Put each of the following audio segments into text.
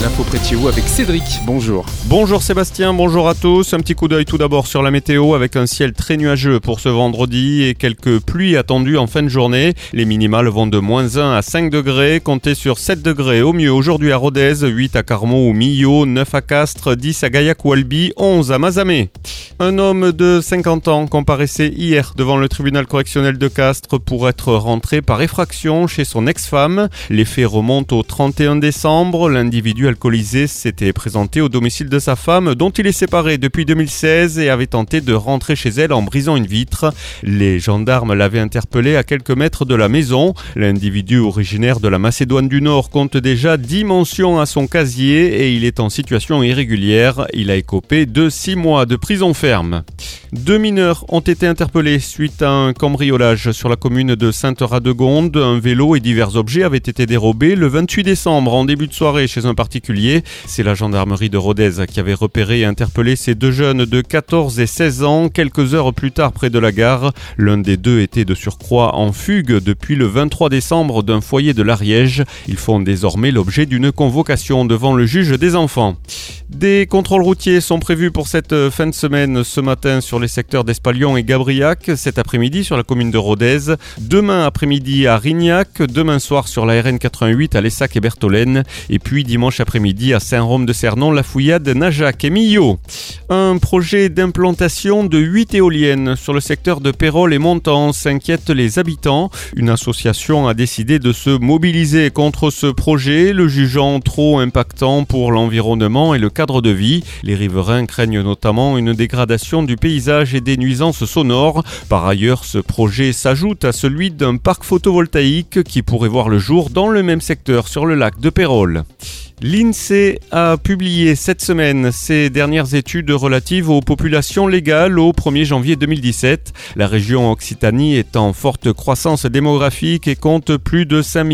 L'info près de chez vous avec Cédric, bonjour. Bonjour Sébastien, bonjour à tous. Un petit coup d'œil tout d'abord sur la météo avec un ciel très nuageux pour ce vendredi et quelques pluies attendues en fin de journée. Les minimales vont de -1 à 5 degrés, comptez sur 7 degrés au mieux aujourd'hui à Rodez, 8 à Carmaux ou Millau, 9 à Castres, 10 à Gaillac ou Albi, 11 à Mazamet. Un homme de 50 ans comparaissait hier devant le tribunal correctionnel de Castres pour être rentré par effraction chez son ex-femme. Les faits remontent au 31 décembre. L'individu alcoolisé s'était présenté au domicile de sa femme dont il est séparé depuis 2016 et avait tenté de rentrer chez elle en brisant une vitre. Les gendarmes l'avaient interpellé à quelques mètres de la maison. L'individu originaire de la Macédoine du Nord compte déjà 10 mentions à son casier et il est en situation irrégulière. Il a écopé de 6 mois de prison ferme. 2 mineurs ont été interpellés suite à un cambriolage sur la commune de Sainte-Radegonde. Un vélo et divers objets avaient été dérobés le 28 décembre en début de soirée chez un particulier. C'est la gendarmerie de Rodez qui avait repéré et interpellé ces deux jeunes de 14 et 16 ans quelques heures plus tard près de la gare. L'un des deux était de surcroît en fugue depuis le 23 décembre d'un foyer de l'Ariège. Ils font désormais l'objet d'une convocation devant le juge des enfants. Des contrôles routiers sont prévus pour cette fin de semaine ce matin sur les secteurs d'Espalion et Gabriac, cet après-midi sur la commune de Rodez, demain après-midi à Rignac, demain soir sur la RN 88 à Lessac et Bertholène, et puis dimanche après-midi à Saint-Rome-de-Cernon, La Fouillade, Najac et Millau. Un projet d'implantation de 8 éoliennes sur le secteur de Pérols et Montant s'inquiète les habitants. Une association a décidé de se mobiliser contre ce projet, le jugeant trop impactant pour l'environnement et le cadre de vie. Les riverains craignent notamment une dégradation du paysage et des nuisances sonores. Par ailleurs, ce projet s'ajoute à celui d'un parc photovoltaïque qui pourrait voir le jour dans le même secteur sur le lac de Pérols. L'INSEE a publié cette semaine ses dernières études relatives aux populations légales au 1er janvier 2017. La région Occitanie est en forte croissance démographique et compte plus de 5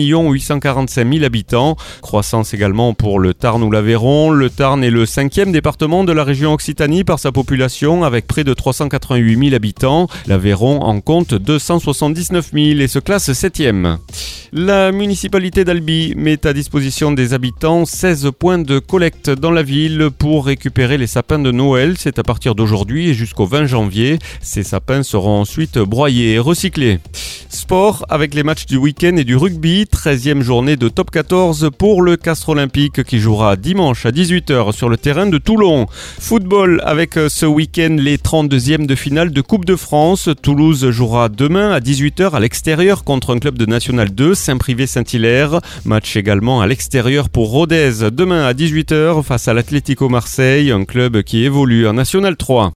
845 000 habitants. Croissance également pour le Tarn ou l'Aveyron. Le Tarn est le 5e département de la région Occitanie par sa population avec près de 388 000 habitants. L'Aveyron en compte 279 000 et se classe 7e. La municipalité d'Albi met à disposition des habitants 16 points de collecte dans la ville pour récupérer les sapins de Noël. C'est à partir d'aujourd'hui et jusqu'au 20 janvier. Ces sapins seront ensuite broyés et recyclés. Sport avec les matchs du week-end et du rugby. 13e journée de top 14 pour le Castres Olympique qui jouera dimanche à 18h sur le terrain de Toulon. Football avec ce week-end les 32e de finale de Coupe de France. Toulouse jouera demain à 18h à l'extérieur contre un club de National 2, Saint-Privé-Saint-Hilaire. Match également à l'extérieur pour Rodez demain à 18h face à l'Atlético Marseille, un club qui évolue en National 3.